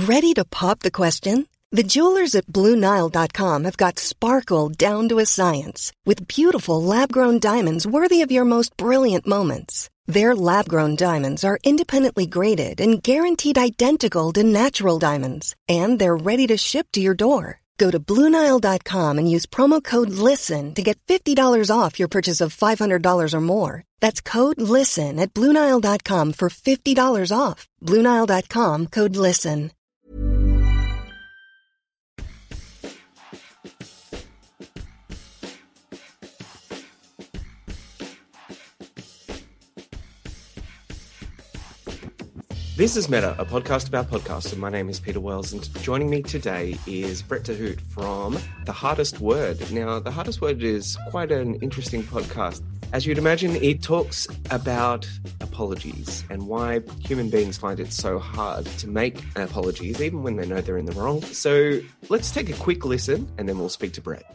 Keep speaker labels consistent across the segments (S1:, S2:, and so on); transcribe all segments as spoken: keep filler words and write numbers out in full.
S1: Ready to pop the question? The jewelers at Blue Nile dot com have got sparkle down to a science with beautiful lab-grown diamonds worthy of your most brilliant moments. Their lab-grown diamonds are independently graded and guaranteed identical to natural diamonds, and they're ready to ship to your door. Go to Blue Nile dot com and use promo code LISTEN to get fifty dollars off your purchase of five hundred dollars or more. That's code LISTEN at Blue Nile dot com for fifty dollars off. Blue Nile dot com, code LISTEN.
S2: This is Meta, a podcast about podcasts, and my name is Peter Wells, and joining me today is Brett DeHoot from The Hardest Word. Now, The Hardest Word is quite an interesting podcast. As you'd imagine, it talks about apologies and why human beings find it so hard to make apologies, even when they know they're in the wrong. So let's take a quick listen, and then we'll speak to Brett.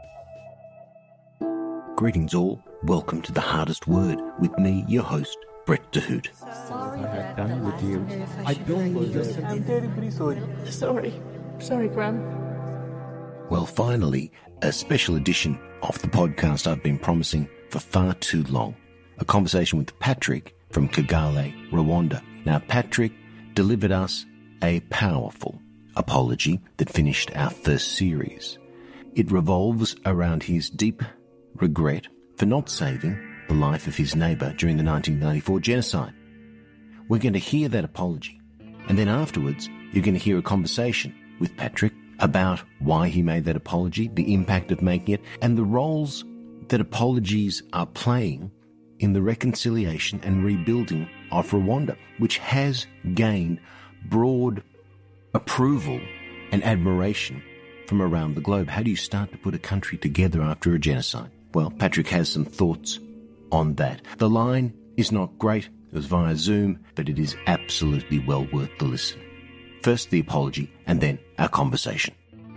S3: Greetings all, welcome to The Hardest Word with me, your host, Brett DeHoot.
S4: I have done with you. I don't listen. I'm terribly sorry.
S5: Sorry. Sorry, Graham.
S3: Well, finally, a special edition of the podcast I've been promising for far too long. A conversation with Patrick from Kigali, Rwanda. Now, Patrick delivered us a powerful apology that finished our first series. It revolves around his deep regret for not saving the life of his neighbour during the nineteen ninety-four genocide. We're going to hear that apology, and then afterwards you're going to hear a conversation with Patrick about why he made that apology, the impact of making it, and the roles that apologies are playing in the reconciliation and rebuilding of Rwanda, which has gained broad approval and admiration from around the globe. How do you start to put a country together after a genocide? Well, Patrick has some thoughts on that. The line is not great. It was via Zoom, but it is absolutely well worth the listen. First the apology, and then our conversation.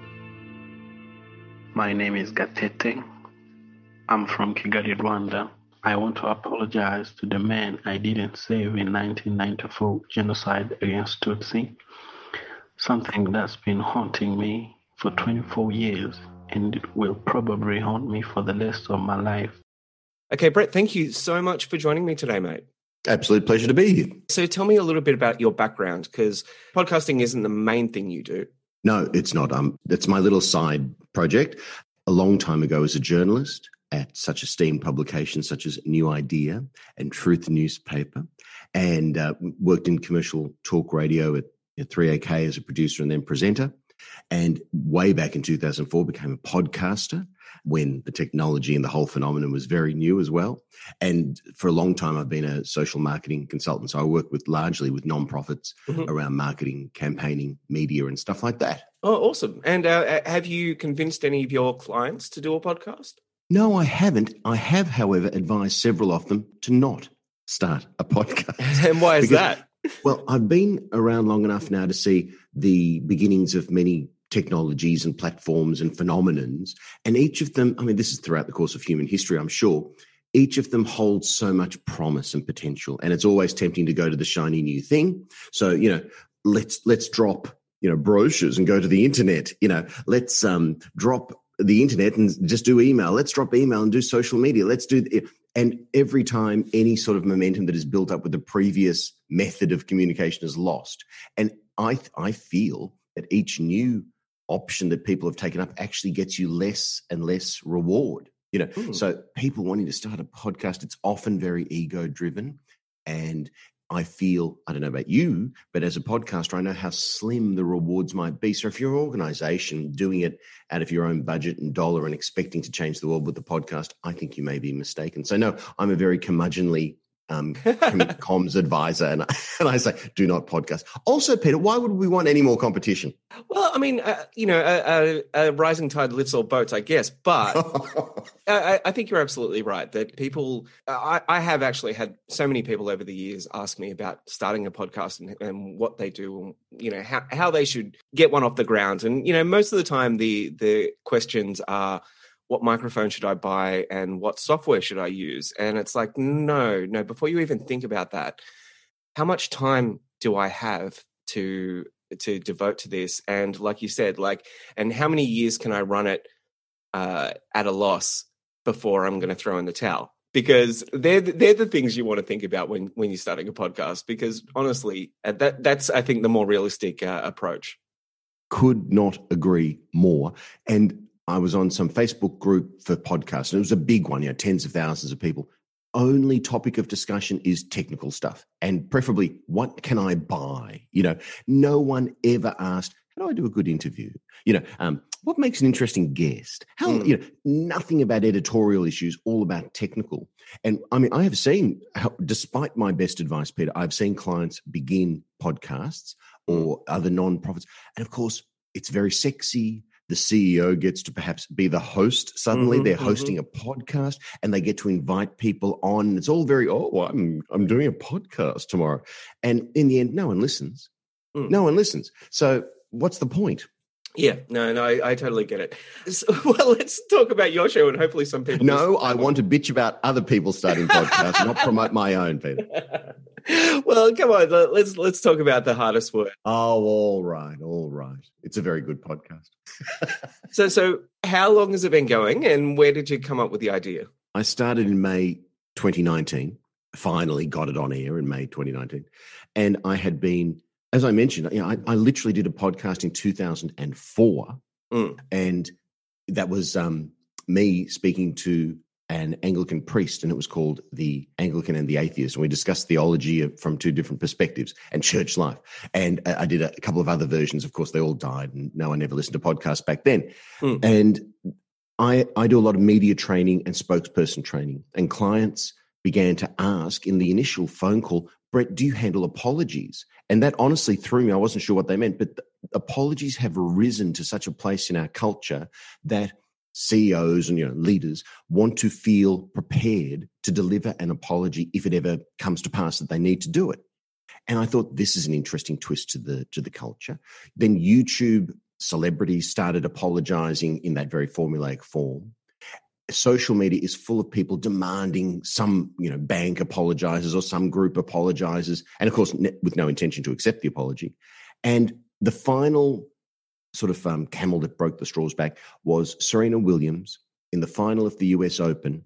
S6: My name is Gatete. I'm from Kigali, Rwanda. I want to apologize to the men I didn't save in nineteen ninety-four genocide against Tutsi. Something that's been haunting me for twenty-four years, and it will probably haunt me for the rest of my life.
S2: Okay, Brett, thank you so much for joining me today, mate.
S3: Absolute pleasure to be here.
S2: So tell me a little bit about your background, because podcasting isn't the main thing you do.
S7: No, it's not. Um, it's my little side project. A long time ago as a journalist at such esteemed publications such as New Idea and Truth Newspaper, and uh, worked in commercial talk radio at, at three A K as a producer and then presenter. And way back in two thousand four, became a podcaster when the technology and the whole phenomenon was very new as well. And for a long time, I've been a social marketing consultant. So I work with largely with nonprofits mm-hmm. around marketing, campaigning, media and stuff like that.
S2: Oh, awesome. And uh, have you convinced any of your clients to do a podcast?
S7: No, I haven't. I have, however, advised several of them to not start a podcast.
S2: And why is
S7: because,
S2: that?
S7: Well, I've been around long enough now to see the beginnings of many technologies and platforms and phenomenons. And each of them, I mean, this is throughout the course of human history, I'm sure, each of them holds so much promise and potential. And it's always tempting to go to the shiny new thing. So, you know, let's let's drop, you know, brochures and go to the internet. You know, let's um, drop the internet and just do email. Let's drop email and do social media. Let's do it. And every time any sort of momentum that is built up with the previous method of communication is lost. And I I feel that each new option that people have taken up actually gets you less and less reward. You know, mm. So people wanting to start a podcast, it's often very ego driven. And I feel, I don't know about you, but as a podcaster, I know how slim the rewards might be. So if you're an organization doing it out of your own budget and dollar and expecting to change the world with the podcast, I think you may be mistaken. So no, I'm a very curmudgeonly um, comms advisor, and I, and I say, do not podcast. Also, Peter, why would we want any more competition?
S2: Well, I mean, uh, you know, a, a, a rising tide lifts all boats, I guess. But I, I think you're absolutely right that people, I, I have actually had so many people over the years ask me about starting a podcast and, and what they do, and, you know, how, how they should get one off the ground. And, you know, most of the time the the questions are, what microphone should I buy and what software should I use? And it's like, no, no, before you even think about that, how much time do I have to to devote to this. And like you said, like, and how many years can I run it uh, at a loss before I'm going to throw in the towel? Because they're they're the things you want to think about when when you're starting a podcast. Because honestly, that that's I think the more realistic uh, approach.
S7: Could not agree more. And I was on some Facebook group for podcasts, and it was a big one, you know, tens of thousands of people. Only topic of discussion is technical stuff, and preferably, what can I buy? You know, no one ever asked, how do I do a good interview? You know, um, what makes an interesting guest? How, mm. you know, nothing about editorial issues, all about technical. And I mean, I have seen, how, despite my best advice, Peter, I've seen clients begin podcasts or other non-profits. And of course, it's very sexy. The C E O gets to perhaps be the host. Suddenly mm-hmm, they're hosting mm-hmm. a podcast and they get to invite people on. It's all very, oh, well, I'm, I'm doing a podcast tomorrow. And in the end, no one listens. Mm. No one listens. So what's the point?
S2: Yeah, no, no, I, I totally get it. So, well, let's talk about your show and hopefully some people.
S7: No, I want to bitch about other people starting podcasts, not promote my own, Peter.
S2: Well, come on, let's let's talk about the hardest work.
S7: Oh, all right, all right. It's a very good podcast.
S2: so, so how long has it been going, and where did you come up with the idea?
S7: I started in May twenty nineteen. Finally, got it on air in May twenty nineteen, and I had been. As I mentioned, you know, I, I literally did a podcast in two thousand four, mm. and that was um, me speaking to an Anglican priest, and it was called The Anglican and the Atheist, and we discussed theology from two different perspectives and church life. And I did a couple of other versions. Of course, they all died, and no one ever listened to podcasts back then. Mm. And I, I do a lot of media training and spokesperson training, and clients began to ask in the initial phone call, Brett, do you handle apologies? And that honestly threw me. I wasn't sure what they meant, but apologies have risen to such a place in our culture that C E Os and, you know, leaders want to feel prepared to deliver an apology if it ever comes to pass that they need to do it. And I thought this is an interesting twist to the to the culture. Then YouTube celebrities started apologizing in that very formulaic form. Social media is full of people demanding some, you know, bank apologizes or some group apologizes, and of course, with no intention to accept the apology. And the final sort of um, camel that broke the straw's back was Serena Williams in the final of the U S Open.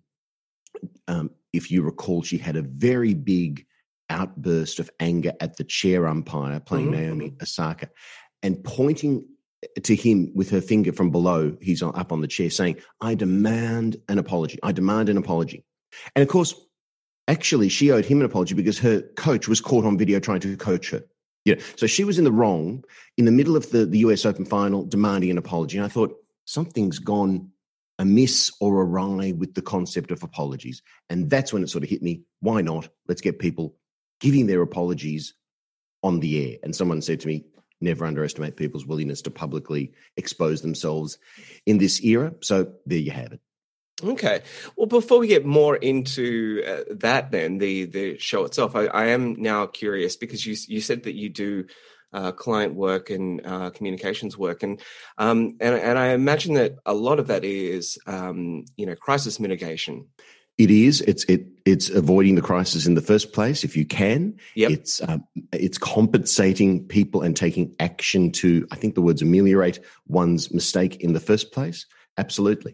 S7: Um, if you recall, she had a very big outburst of anger at the chair umpire playing mm-hmm. Naomi Osaka, and pointing to him with her finger from below, he's up on the chair, saying, I demand an apology. I demand an apology. And of course, actually, she owed him an apology because her coach was caught on video trying to coach her. Yeah. So she was in the wrong in the middle of the, the U S Open final, demanding an apology. And I thought, something's gone amiss or awry with the concept of apologies. And that's when it sort of hit me. Why not? Let's get people giving their apologies on the air. And someone said to me, never underestimate people's willingness to publicly expose themselves in this era. So there you have it.
S2: Okay. Well, before we get more into uh, that, then the the show itself, I, I am now curious because you you said that you do uh, client work and uh, communications work, and um and and I imagine that a lot of that is um you know crisis mitigation.
S7: It is. It's it. It's avoiding the crisis in the first place if you can.
S2: Yep.
S7: It's um, it's compensating people and taking action to, I think the words ameliorate one's mistake in the first place. Absolutely.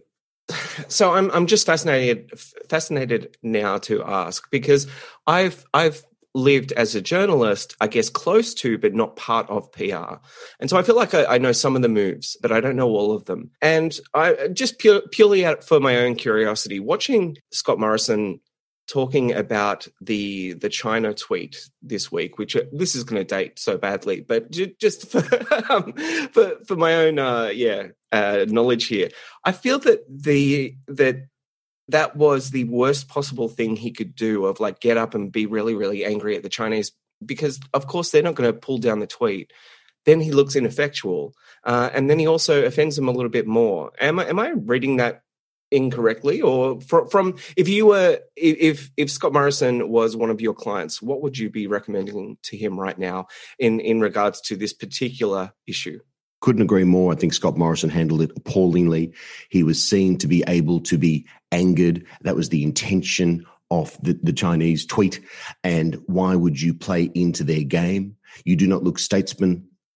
S2: So I'm I'm just fascinated fascinated now to ask, because I've I've lived as a journalist, I guess, close to, but not part of P R. And so I feel like I, I know some of the moves, but I don't know all of them. And I just pure, purely out for my own curiosity, watching Scott Morrison talking about the the China tweet this week, which this is going to date so badly, but just for um, for, for my own uh, yeah uh, knowledge here, I feel that the that. that was the worst possible thing he could do, of like get up and be really, really angry at the Chinese, because of course they're not going to pull down the tweet. Then he looks ineffectual. Uh, and then he also offends them a little bit more. Am I, am I reading that incorrectly? Or from, from if you were, if, if Scott Morrison was one of your clients, what would you be recommending to him right now in, in regards to this particular issue?
S7: Couldn't agree more. I think Scott Morrison handled it appallingly. He was seen to be able to be angered. That was the intention of the, the Chinese tweet. And why would you play into their game? You do not look statesman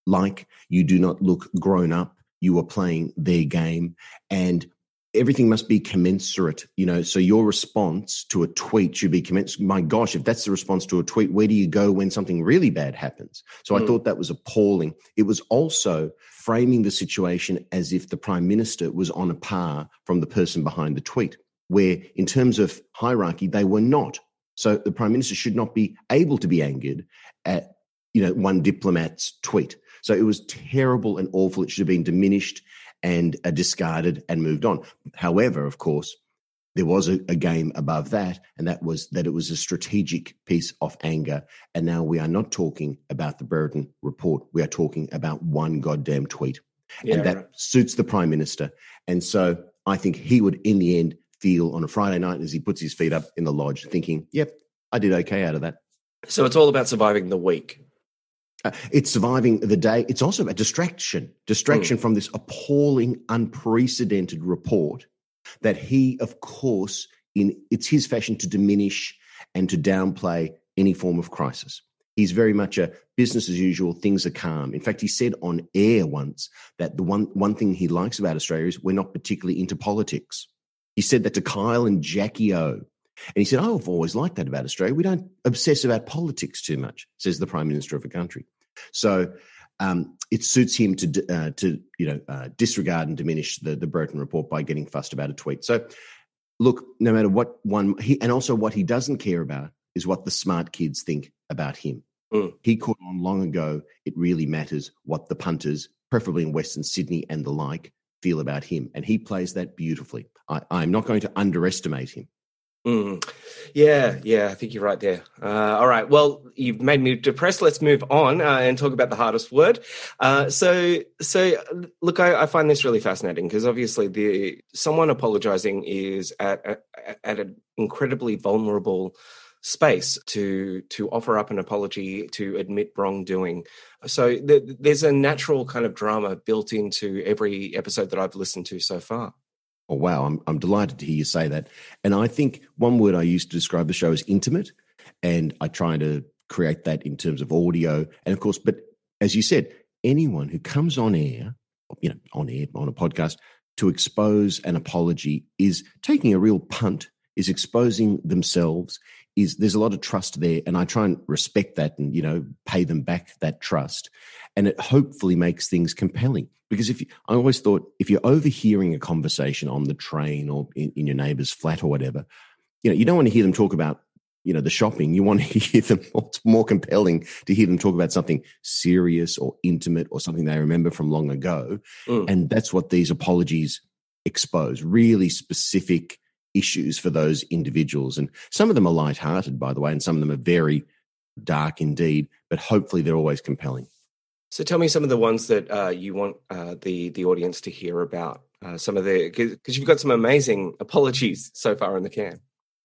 S7: like, you do not look grown up, you are playing their game, and everything must be commensurate, you know, so your response to a tweet should be commensurate. My gosh, if that's the response to a tweet, where do you go when something really bad happens? So mm. I thought that was appalling. It was also framing the situation as if the Prime Minister was on a par from the person behind the tweet, where in terms of hierarchy, they were not. So the Prime Minister should not be able to be angered at, you know, one diplomat's tweet. So it was terrible and awful. It should have been diminished and uh, discarded and moved on. However, of course, there was a, a game above that, and that was that it was a strategic piece of anger. And now we are not talking about the Brereton report. We are talking about one goddamn tweet. Yeah, and that right. suits the Prime Minister. And so I think he would, in the end, feel on a Friday night as he puts his feet up in the lodge thinking, yep, I did okay out of that.
S2: So it's all about surviving the week.
S7: Uh, it's surviving the day. It's also a distraction, distraction mm. from this appalling, unprecedented report that he, of course, in it's his fashion to diminish and to downplay any form of crisis. He's very much a business as usual, things are calm. In fact, he said on air once that the one, one thing he likes about Australia is we're not particularly into politics. He said that to Kyle and Jackie O. And he said, oh, I've always liked that about Australia. We don't obsess about politics too much, says the Prime Minister of a country. So um, it suits him to, uh, to you know, uh, disregard and diminish the, the Brereton report by getting fussed about a tweet. So, look, no matter what one, he, and also what he doesn't care about is what the smart kids think about him. Mm. He caught on long ago, it really matters what the punters, preferably in Western Sydney and the like, feel about him. And he plays that beautifully. I, I'm not going to underestimate him.
S2: Mm. Yeah, yeah, I think you're right there. Uh, all right, well, you've made me depressed. Let's move on uh, and talk about the hardest word. Uh, so, so look, I, I find this really fascinating because obviously the someone apologising is at, at, at an incredibly vulnerable space to to offer up an apology, to admit wrongdoing. So th- there's a natural kind of drama built into every episode that I've listened to so far.
S7: Oh, wow. I'm I'm delighted to hear you say that. And I think one word I use to describe the show is intimate. And I try to create that in terms of audio. And of course, but as you said, anyone who comes on air, you know, on air, on a podcast, to expose an apology is taking a real punt, is exposing themselves, is there's a lot of trust there. And I try and respect that and, you know, pay them back that trust. And it hopefully makes things compelling. Because if you, I always thought if you're overhearing a conversation on the train or in, in your neighbour's flat or whatever, you know, you don't want to hear them talk about, you know, the shopping. You want to hear them, it's more compelling to hear them talk about something serious or intimate or something they remember from long ago. Mm. And that's what these apologies expose, really specific issues for those individuals. And some of them are lighthearted, by the way, and some of them are very dark indeed, but hopefully they're always compelling.
S2: So tell me some of the ones that uh, you want uh, the the audience to hear about. Uh, some of the because you've got some amazing apologies so far in the can.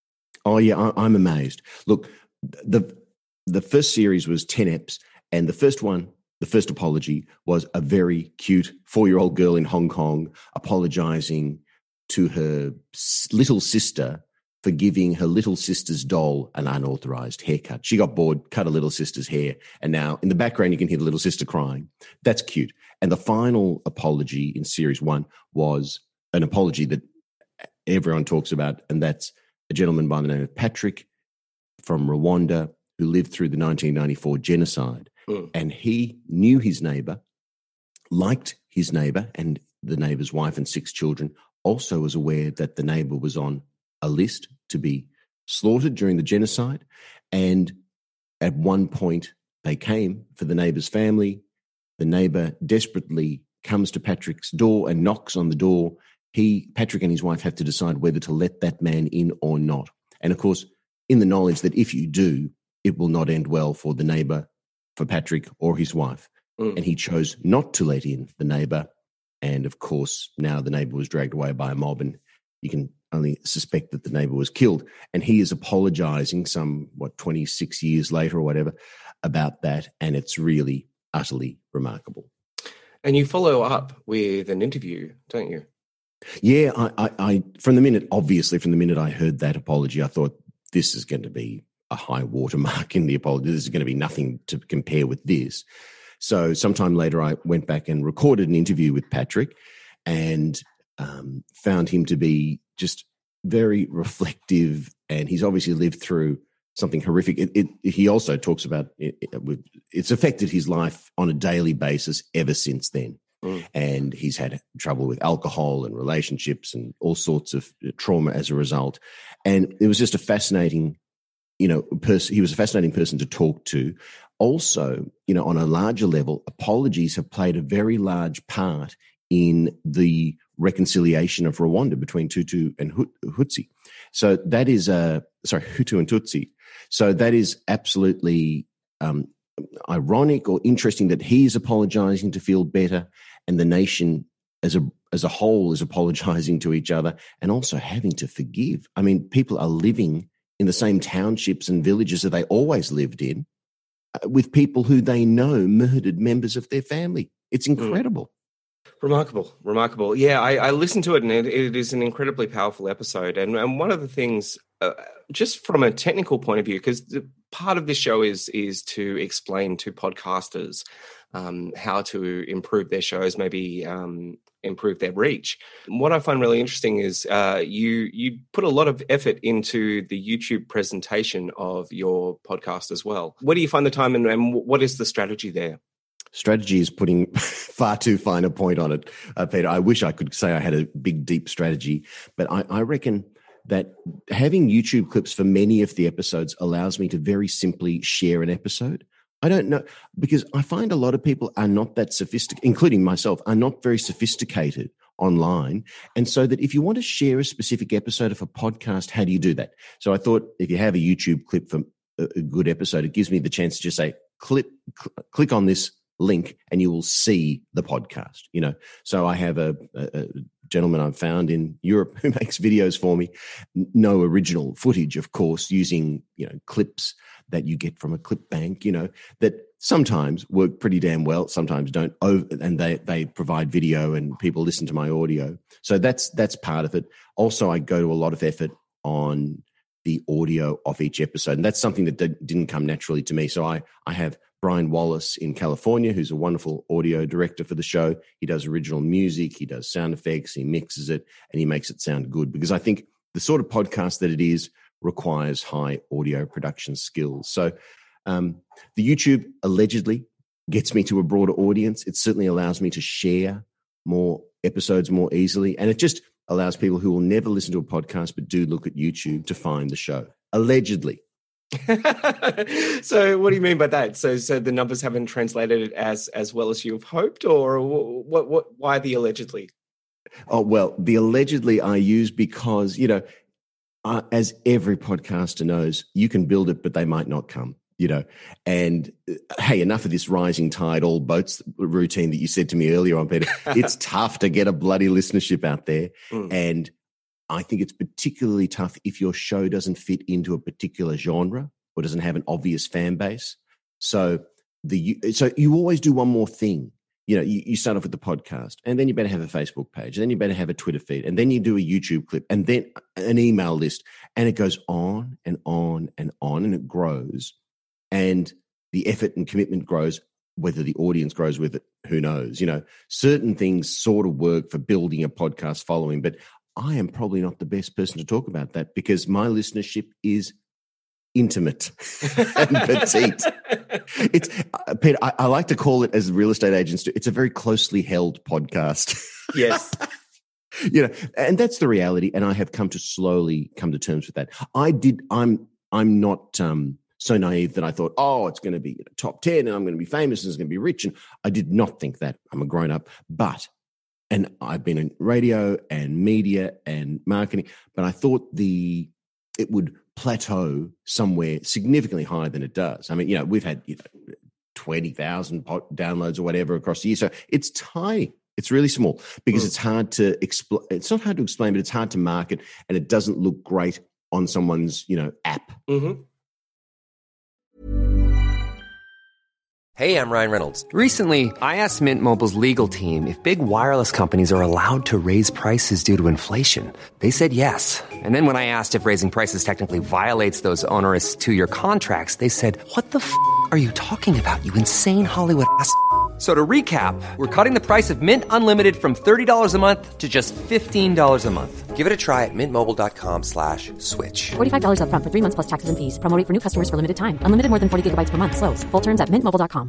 S7: Oh yeah, I, I'm amazed. Look, the the first series was ten eps, and the first one, the first apology was a very cute four-year-old girl in Hong Kong apologizing to her little sister for giving her little sister's doll an unauthorized haircut. She got bored, cut her little sister's hair, and now in the background you can hear the little sister crying. That's cute. And the final apology in series one was an apology that everyone talks about, and that's a gentleman by the name of Patrick from Rwanda who lived through the nineteen ninety-four genocide. Mm. And he knew his neighbour, liked his neighbour and the neighbour's wife and six children, also was aware that the neighbour was on a list to be slaughtered during the genocide. And at one point they came for the neighbour's family. The neighbour desperately comes to Patrick's door and knocks on the door. He, Patrick and his wife have to decide whether to let that man in or not. And of course, in the knowledge that if you do, it will not end well for the neighbour, for Patrick or his wife. Mm. And he chose not to let in the neighbour. And of course, now the neighbour was dragged away by a mob, and you can only suspect that the neighbour was killed. And he is apologising some, what, twenty-six years later or whatever about that. And it's really utterly remarkable.
S2: And you follow up with an interview, don't you?
S7: Yeah, I, I, I from the minute, obviously, from the minute I heard that apology, I thought this is going to be a high watermark in the apology. This is going to be nothing to compare with this. So sometime later, I went back and recorded an interview with Patrick and um, found him to be just very reflective. And he's obviously lived through something horrific. It, it, he also talks about it, it, it's affected his life on a daily basis ever since then. Mm. And he's had trouble with alcohol and relationships and all sorts of trauma as a result. And it was just a fascinating, you know, person. He was a fascinating person to talk to. Also, you know, on a larger level, apologies have played a very large part in the reconciliation of Rwanda between Tutsi and Hutsi. So that is a, sorry, Hutu and Tutsi. So that is absolutely um, ironic or interesting that he is apologizing to feel better and the nation as a as a whole is apologizing to each other and also having to forgive. I mean, people are living in the same townships and villages that they always lived in uh, with people who they know murdered members of their family. It's incredible.
S2: Remarkable, remarkable. Yeah, I, I listened to it and it, it is an incredibly powerful episode. And, and one of the things, uh, just from a technical point of view, because part of this show is is to explain to podcasters um, how to improve their shows, maybe um, improve their reach. What I find really interesting is uh, you you put a lot of effort into the YouTube presentation of your podcast as well. Where do you find the time and, and what is the strategy there?
S7: Strategy is putting far too fine a point on it, uh, Peter. I wish I could say I had a big, deep strategy, but I, I reckon that having YouTube clips for many of the episodes allows me to very simply share an episode. I don't know, because I find a lot of people are not that sophisticated, including myself, are not very sophisticated online. And so that if you want to share a specific episode of a podcast, how do you do that? So I thought if you have a YouTube clip for a good episode, it gives me the chance to just say, click, cl- click on this link and you will see the podcast, you know. So I have a, a, a gentleman I've found in Europe who makes videos for me, no original footage, of course, using, you know, clips that you get from a clip bank, you know, that sometimes work pretty damn well, sometimes don't, over, and they, they provide video and people listen to my audio. So that's, that's part of it. Also, I go to a lot of effort on the audio of each episode, and that's something that didn't come naturally to me. So I, I have Brian Wallace in California, who's a wonderful audio director for the show. He does original music, he does sound effects, he mixes it, and he makes it sound good, because I think the sort of podcast that it is requires high audio production skills. So um, the YouTube allegedly gets me to a broader audience. It certainly allows me to share more episodes more easily, and it just allows people who will never listen to a podcast but do look at YouTube to find the show, allegedly.
S2: So what do you mean by that? So so the numbers haven't translated it as as well as you've hoped, or what what why the allegedly?
S7: Oh, well, the allegedly I use because, you know, uh, as every podcaster knows, you can build it, but they might not come, you know. And uh, hey, enough of this rising tide, all boats routine that you said to me earlier on, Peter. It's tough to get a bloody listenership out there. Mm. And I think it's particularly tough if your show doesn't fit into a particular genre or doesn't have an obvious fan base. So the so you always do one more thing. You know, you, you start off with the podcast, and then you better have a Facebook page, and then you better have a Twitter feed, and then you do a YouTube clip, and then an email list, and it goes on and on and on, and it grows. And the effort and commitment grows. Whether the audience grows with it, who knows? You know, certain things sort of work for building a podcast following, but I am probably not the best person to talk about that because my listenership is intimate and petite. It's uh, Peter, I, I like to call it, as real estate agents do, it's a very closely held podcast.
S2: Yes.
S7: You know, and that's the reality. And I have come to slowly come to terms with that. I did. I'm. I'm not um, so naive that I thought, oh, it's going to be top ten, and I'm going to be famous, and it's going to be rich. And I did not think that. I'm a grown up, but. And I've been in radio and media and marketing, but I thought the it would plateau somewhere significantly higher than it does. I mean, you know, we've had you know, twenty thousand downloads or whatever across the year. So it's tiny. It's really small because mm. it's hard to explain. It's not hard to explain, but it's hard to market, and it doesn't look great on someone's, you know, app.
S2: Mm-hmm.
S8: Hey, I'm Ryan Reynolds. Recently, I asked Mint Mobile's legal team if big wireless companies are allowed to raise prices due to inflation. They said yes. And then when I asked if raising prices technically violates those onerous two-year contracts, they said, what the f*** are you talking about, you insane Hollywood ass f- So to recap, we're cutting the price of Mint Unlimited from thirty dollars a month to just fifteen dollars a month. Give it a try at mintmobile.com slash switch.
S9: forty-five dollars up front for three months plus taxes and fees. Promo rate for new customers for limited time. Unlimited more than forty gigabytes per month. Slows full terms at mint mobile dot com.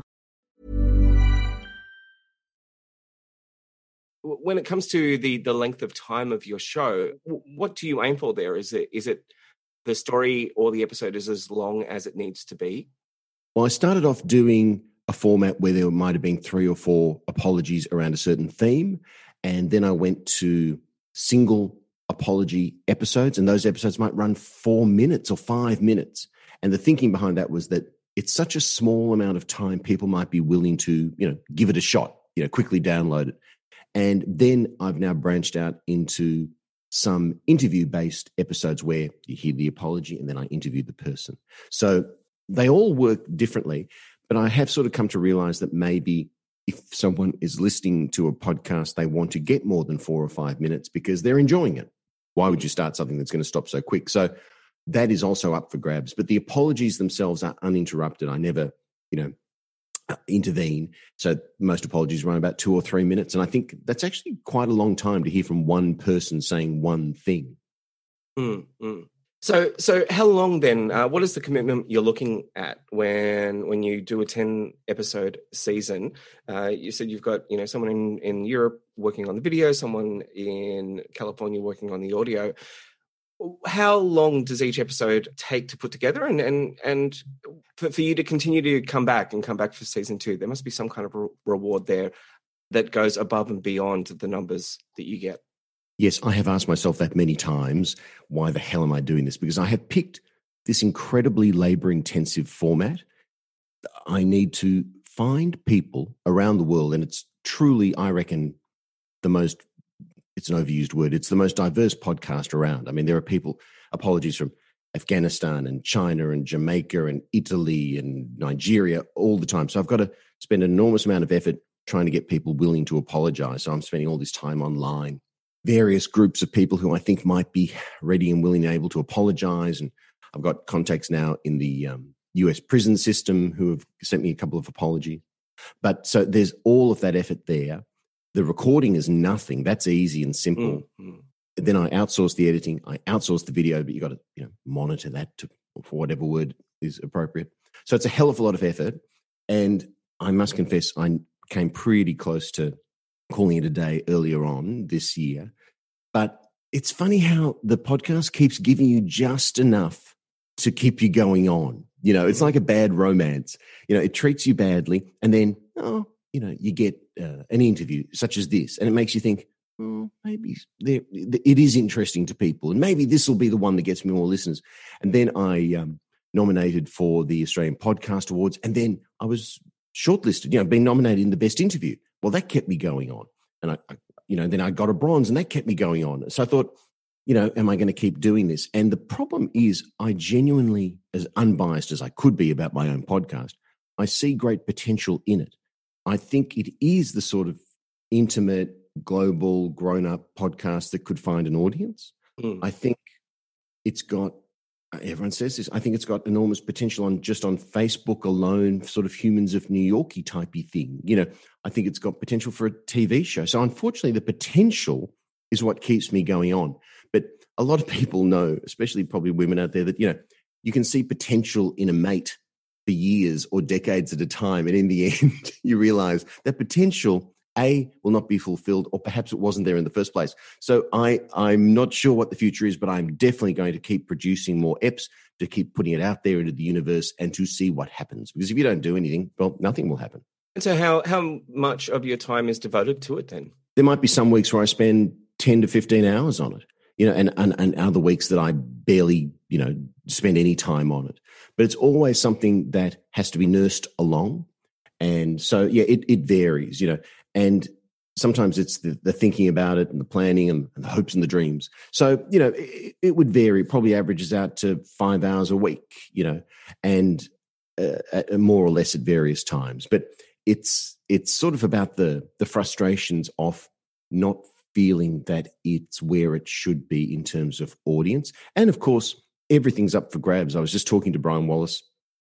S2: When it comes to the the length of time of your show, what do you aim for there? Is it is it the story or the episode is as long as it needs to be?
S7: Well, I started off doing a format where there might have been three or four apologies around a certain theme. And then I went to single apology episodes, and those episodes might run four minutes or five minutes. And the thinking behind that was that it's such a small amount of time people might be willing to, you know, give it a shot, you know, quickly download it. And then I've now branched out into some interview-based episodes where you hear the apology and then I interview the person. So they all work differently. But I have sort of come to realize that maybe if someone is listening to a podcast, they want to get more than four or five minutes because they're enjoying it. Why would you start something that's going to stop so quick? So that is also up for grabs. But the apologies themselves are uninterrupted. I never, you know, intervene. So most apologies run about two or three minutes. And I think that's actually quite a long time to hear from one person saying one thing.
S2: Mm-hmm. So, so how long then? Uh, what is the commitment you're looking at when when you do a ten episode season? Uh, you said you've got you know someone in, in Europe working on the video, someone in California working on the audio. How long does each episode take to put together? And and and for, for you to continue to come back and come back for season two, there must be some kind of re- reward there that goes above and beyond the numbers that you get.
S7: Yes, I have asked myself that many times, why the hell am I doing this? Because I have picked this incredibly labor-intensive format. I need to find people around the world, and it's truly, I reckon, the most, it's an overused word, it's the most diverse podcast around. I mean, there are people, apologies, from Afghanistan and China and Jamaica and Italy and Nigeria all the time. So I've got to spend an enormous amount of effort trying to get people willing to apologize. So I'm spending all this time online. Various groups of people who I think might be ready and willing and able to apologize. And I've got contacts now in the um, U S prison system who have sent me a couple of apologies. But so there's all of that effort there. The recording is nothing. That's easy and simple. Mm-hmm. Then I outsource the editing. I outsource the video, but you got to you know monitor that to, for whatever word is appropriate. So it's a hell of a lot of effort. And I must confess, I came pretty close to calling it a day earlier on this year. But it's funny how the podcast keeps giving you just enough to keep you going on. You know, it's like a bad romance. You know, it treats you badly and then, oh, you know, you get uh, an interview such as this and it makes you think, oh, maybe it is interesting to people and maybe this will be the one that gets me more listeners. And then I um, nominated for the Australian Podcast Awards and then I was shortlisted, you know, being nominated in the best interview. Well, that kept me going on. And, I, I, you know, then I got a bronze and that kept me going on. So I thought, you know, am I going to keep doing this? And the problem is I genuinely, as unbiased as I could be about my own podcast, I see great potential in it. I think it is the sort of intimate, global, grown-up podcast that could find an audience. Mm. I think it's got, everyone says this, I think it's got enormous potential on just on Facebook alone, sort of Humans of New York-y typey thing. You know, I think it's got potential for a T V show. So unfortunately, the potential is what keeps me going on. But a lot of people know, especially probably women out there, that, you know, you can see potential in a mate for years or decades at a time. And in the end, you realize that potential, A, will not be fulfilled, or perhaps it wasn't there in the first place. So I, I'm not sure what the future is, but I'm definitely going to keep producing more eps, to keep putting it out there into the universe and to see what happens. Because if you don't do anything, well, nothing will happen.
S2: And so how, how much of your time is devoted to it then?
S7: There might be some weeks where I spend ten to fifteen hours on it, you know, and, and, and other weeks that I barely, you know, spend any time on it. But it's always something that has to be nursed along. And so, yeah, it, it varies, you know, and sometimes it's the, the thinking about it and the planning and, and the hopes and the dreams. So, you know, it, it would vary. It probably averages out to five hours a week, you know, and uh, at, more or less at various times. But it's it's sort of about the the frustrations of not feeling that it's where it should be in terms of audience. And of course, everything's up for grabs. I was just talking to Brian Wallace,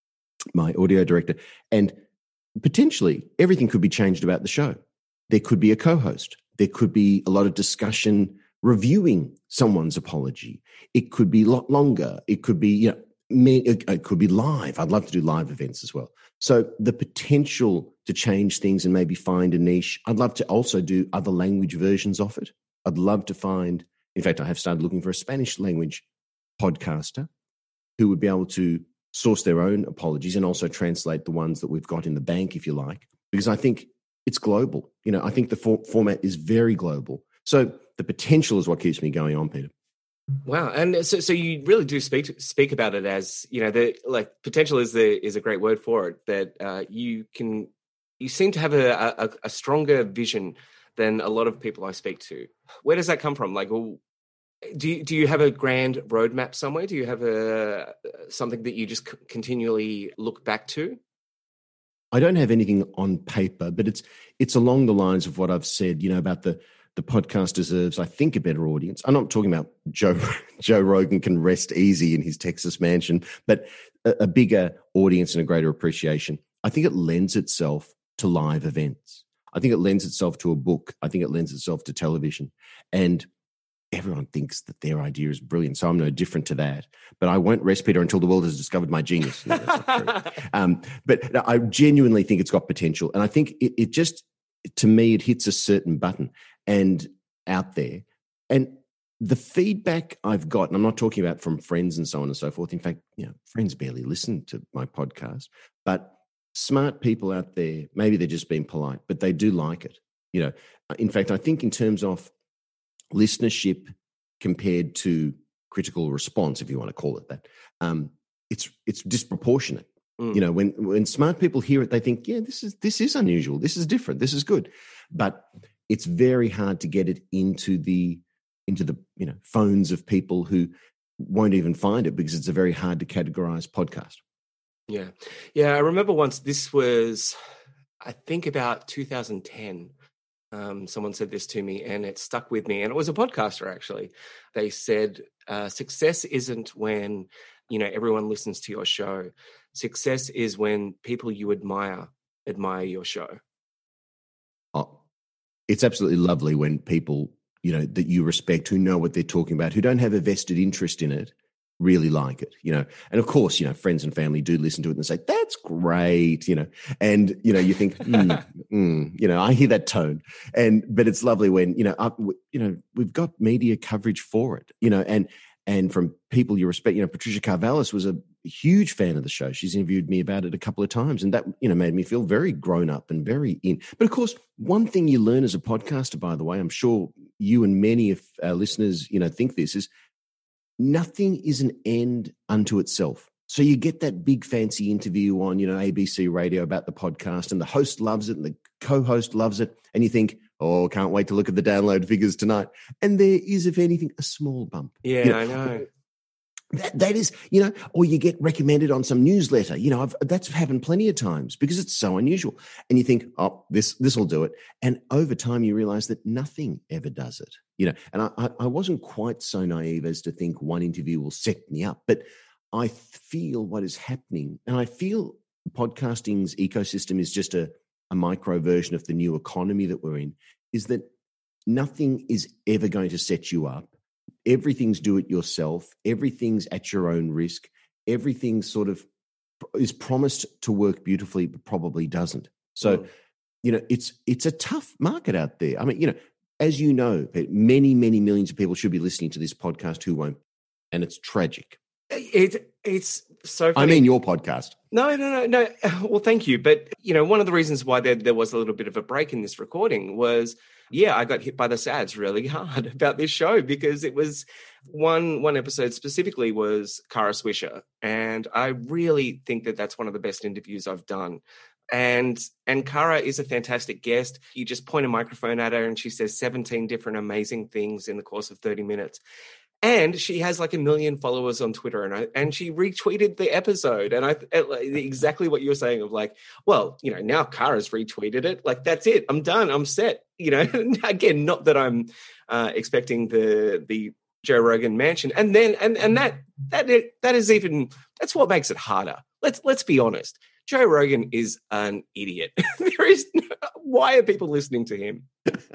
S7: my audio director, and potentially everything could be changed about the show. There could be a co-host. There could be a lot of discussion reviewing someone's apology. It could be a lot longer. It could be, you know, it could be live. I'd love to do live events as well. So the potential to change things and maybe find a niche. I'd love to also do other language versions of it. I'd love to find, in fact, I have started looking for a Spanish language podcaster who would be able to source their own apologies and also translate the ones that we've got in the bank, if you like, because I think it's global. You know, I think the for- format is very global. So the potential is what keeps me going on, Peter.
S2: Wow, and so so you really do speak speak about it as, you know, the like potential is the is a great word for it. That uh, you can you seem to have a, a a stronger vision than a lot of people I speak to. Where does that come from? Like, well, do you, do you have a grand roadmap somewhere? Do you have a something that you just c- continually look back to?
S7: I don't have anything on paper, but it's it's along the lines of what I've said, you know, about the the podcast deserves, I think, a better audience. I'm not talking about Joe Joe Rogan can rest easy in his Texas mansion, but a, a bigger audience and a greater appreciation. I think it lends itself to live events. I think it lends itself to a book. I think it lends itself to television. And everyone thinks that their idea is brilliant. So I'm no different to that. But I won't rest, Peter, until the world has discovered my genius. No, that's not true. Um, but I genuinely think it's got potential. And I think it, it just, to me, it hits a certain button and out there. And the feedback I've got, and I'm not talking about from friends and so on and so forth. In fact, you know, friends barely listen to my podcast, but smart people out there, maybe they're just being polite, but they do like it. You know, in fact, I think in terms of listenership compared to critical response, if you want to call it that, um, it's it's disproportionate. Mm. You know, when when smart people hear it, they think, yeah, this is this is unusual, this is different, this is good. But it's very hard to get it into the into the you know phones of people who won't even find it because it's a very hard to categorize podcast.
S2: Yeah, yeah. I remember once this was, I think, about two thousand ten. Um, someone said this to me and it stuck with me. And it was a podcaster, actually. They said, uh, success isn't when, you know, everyone listens to your show. Success is when people you admire, admire your show.
S7: Oh, it's absolutely lovely when people, you know, that you respect, who know what they're talking about, who don't have a vested interest in it, really like it, you know. And of course, you know, friends and family do listen to it and say, that's great, you know. And, you know, you think, mm, mm, you know, I hear that tone. And, but it's lovely when, you know, up, you know, we've got media coverage for it, you know, and, and from people you respect, you know, Patricia Carvallis was a huge fan of the show. She's interviewed me about it a couple of times. And that, you know, made me feel very grown up and very in. But of course, one thing you learn as a podcaster, by the way, I'm sure you and many of our listeners, you know, think this is, nothing is an end unto itself. So you get that big fancy interview on, you know, A B C radio about the podcast and the host loves it and the co-host loves it. And you think, oh, can't wait to look at the download figures tonight. And there is, if anything, a small bump.
S2: Yeah,
S7: you know,
S2: I know.
S7: That, that is, you know, or you get recommended on some newsletter. You know, I've, that's happened plenty of times because it's so unusual. And you think, oh, this this will do it. And over time, you realize that nothing ever does it. You know, and I, I wasn't quite so naive as to think one interview will set me up, but I feel what is happening, and I feel podcasting's ecosystem is just a, a micro version of the new economy that we're in. Is that nothing is ever going to set you up. Everything's do it yourself. Everything's at your own risk. Everything sort of is promised to work beautifully, but probably doesn't. So, mm. you know, it's it's a tough market out there. I mean, you know, as you know, many, many millions of people should be listening to this podcast who won't, and it's tragic.
S2: It it's so funny.
S7: I mean, your podcast.
S2: No, no, no, no. Well, thank you. But, you know, one of the reasons why there, there was a little bit of a break in this recording was, yeah, I got hit by the sads really hard about this show because it was one one episode specifically was Kara Swisher. And I really think that that's one of the best interviews I've done. And and Kara is a fantastic guest. You just point a microphone at her and she says seventeen different amazing things in the course of thirty minutes. And she has like a million followers on Twitter, and I, and she retweeted the episode. And I exactly what you were saying of like, well, you know, now Kara's retweeted it. Like, that's it. I'm done. I'm set. You know, again, not that I'm uh, expecting the the Joe Rogan mansion. And then and and that that that is even that's what makes it harder. Let's let's be honest. Joe Rogan is an idiot. There is no, why are people listening to him?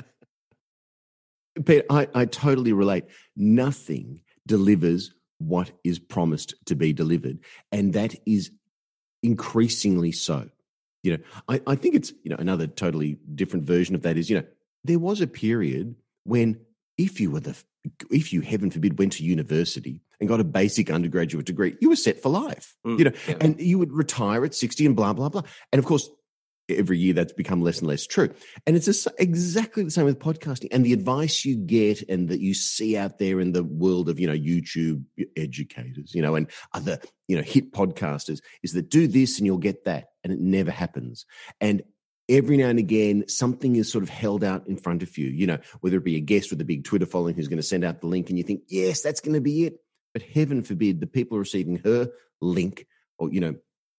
S7: But I, I totally relate. Nothing delivers what is promised to be delivered. And that is increasingly so. You know, I, I think it's, you know, another totally different version of that is, you know, there was a period when if you were the, if you, heaven forbid, went to university and got a basic undergraduate degree, you were set for life, mm, you know, yeah. and you would retire at sixty and blah, blah, blah. And of course, every year that's become less and less true. And it's just exactly the same with podcasting and the advice you get and that you see out there in the world of, you know, YouTube educators, you know, and other, you know, hit podcasters is that do this and you'll get that. And it never happens. And every now and again, something is sort of held out in front of you, you know, whether it be a guest with a big Twitter following who's going to send out the link and you think, yes, that's going to be it. But heaven forbid the people receiving her link or, you know,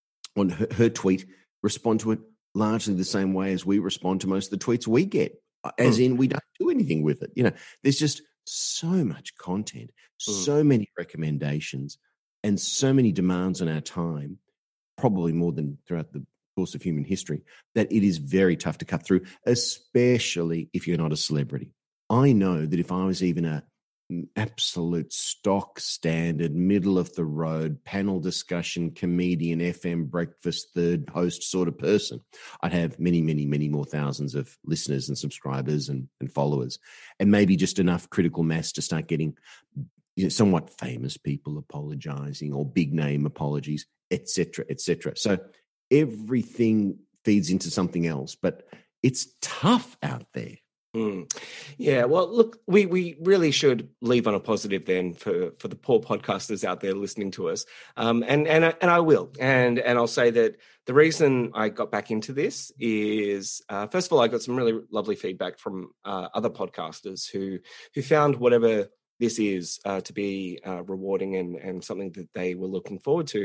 S7: on her, her tweet respond to it largely the same way as we respond to most of the tweets we get, as mm. in we don't do anything with it. You know, there's just so much content, mm. so many recommendations, and so many demands on our time, probably more than throughout the course of human history, that it is very tough to cut through, especially if you're not a celebrity. I know that if I was even a absolute stock standard, middle of the road, panel discussion, comedian, F M breakfast, third host sort of person, I'd have many, many, many more thousands of listeners and subscribers and, and followers, and maybe just enough critical mass to start getting, you know, somewhat famous people apologizing or big name apologies, et cetera, et cetera. So everything feeds into something else, but it's tough out there.
S2: Mm. Yeah, well, look, we we really should leave on a positive then for, for the poor podcasters out there listening to us, um, and and I, and I will, and and I'll say that the reason I got back into this is uh, first of all, I got some really lovely feedback from uh, other podcasters who who found whatever this is uh, to be uh, rewarding and and something that they were looking forward to.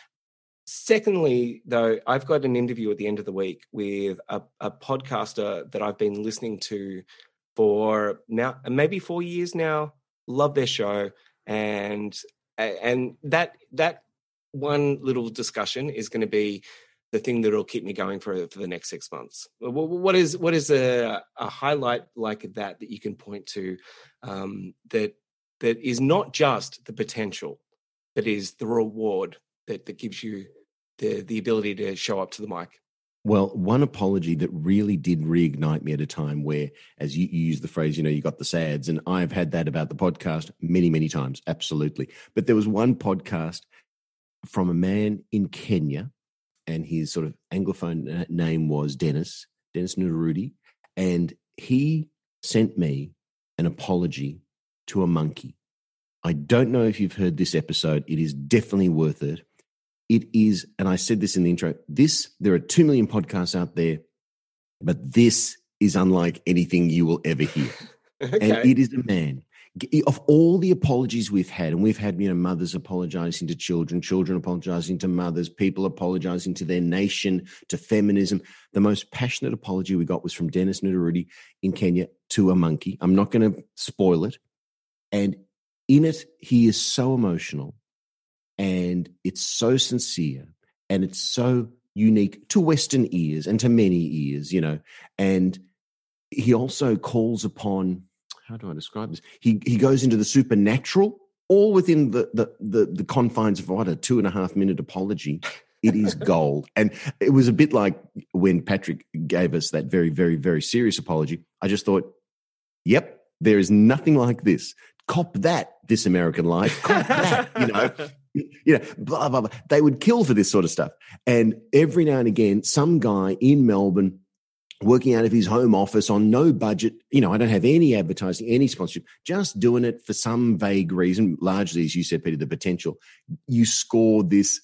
S2: Secondly, though, I've got an interview at the end of the week with a, a podcaster that I've been listening to for now, maybe four years now. Love their show, and and that that one little discussion is going to be the thing that will keep me going for for the next six months. What is what is a, a highlight like that that you can point to um, that that is not just the potential, but is the reward that that gives you the the ability to show up to the mic?
S7: Well, one apology that really did reignite me at a time where, as you, you use the phrase, you know, you got the sads, and I've had that about the podcast many, many times, absolutely. But there was one podcast from a man in Kenya, and his sort of Anglophone name was Dennis, Dennis Nurudi, and he sent me an apology to a monkey. I don't know if you've heard this episode. It is definitely worth it. It is, and I said this in the intro, this, there are two million podcasts out there, but this is unlike anything you will ever hear. Okay. And it is a man. Of all the apologies we've had, and we've had, you know, mothers apologizing to children, children apologizing to mothers, people apologizing to their nation, to feminism. The most passionate apology we got was from Dennis Nurudi in Kenya to a monkey. I'm not going to spoil it. And in it, he is so emotional. And it's so sincere and it's so unique to Western ears and to many ears, you know. And he also calls upon, how do I describe this? He he goes into the supernatural, all within the the the, the confines of what, a two and a half minute apology. It is gold. And it was a bit like when Patrick gave us that very, very, very serious apology. I just thought, yep, there is nothing like this. Cop that, This American Life. Cop that, you know. You know, blah, blah, blah. They would kill for this sort of stuff. And every now and again, some guy in Melbourne working out of his home office on no budget, you know, I don't have any advertising, any sponsorship, just doing it for some vague reason, largely, as you said, Peter, the potential. You score this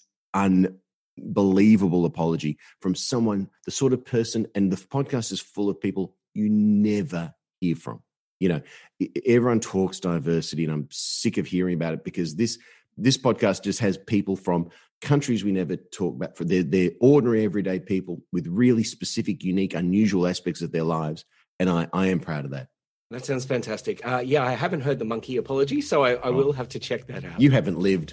S7: unbelievable apology from someone, the sort of person, and the podcast is full of people you never hear from. You know, everyone talks diversity, and I'm sick of hearing about it because this this podcast just has people from countries we never talk about. For they're, they're ordinary, everyday people with really specific, unique, unusual aspects of their lives, and I, I am proud of that.
S2: That sounds fantastic. Uh, yeah, I haven't heard the monkey apology, so I, I will have to check that out.
S7: You haven't lived.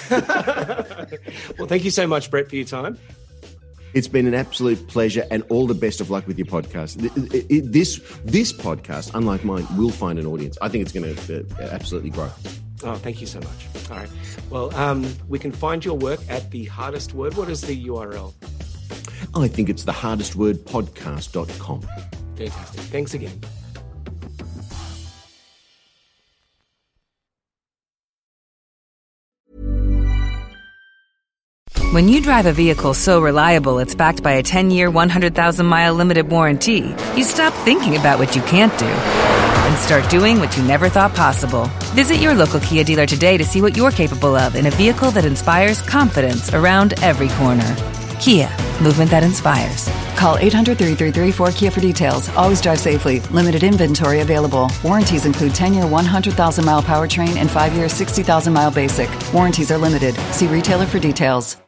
S2: Well, thank you so much, Brett, for your time.
S7: It's been an absolute pleasure, and all the best of luck with your podcast. This this podcast, unlike mine, will find an audience. I think it's going to uh, absolutely grow.
S2: Oh, thank you so much. All right. Well, um, we can find your work at The Hardest Word. What is the U R L?
S7: I think it's the hardest word podcast dot com.
S2: Fantastic. Thanks again.
S10: When you drive a vehicle so reliable it's backed by a ten-year, one hundred thousand mile limited warranty, you stop thinking about what you can't do and start doing what you never thought possible. Visit your local Kia dealer today to see what you're capable of in a vehicle that inspires confidence around every corner. Kia, movement that inspires.
S11: Call eight hundred, three three three, four K I A for details. Always drive safely. Limited inventory available. Warranties include ten-year, one hundred thousand mile powertrain and five-year, sixty thousand mile basic. Warranties are limited. See retailer for details.